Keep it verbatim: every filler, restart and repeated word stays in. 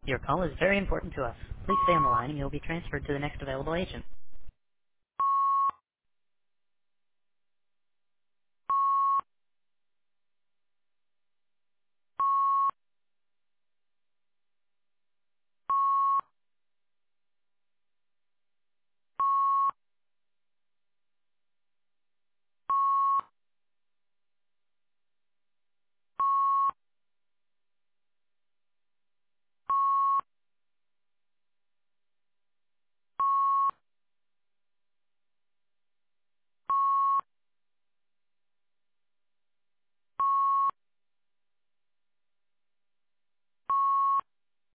Your call is very important to us. Please stay on the line and you'll be transferred to the next available agent.